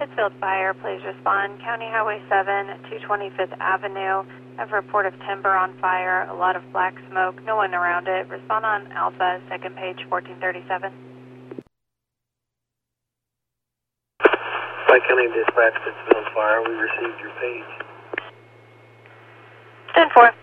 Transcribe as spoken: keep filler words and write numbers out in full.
Pittsfield Fire, please respond. County Highway seven, two twenty-fifth Avenue. I have a report of timber on fire, a lot of black smoke, no one around it. Respond on Alpha, second page, fourteen thirty-seven. Tri-County Dispatch, Pittsfield Fire, we received your page. ten four.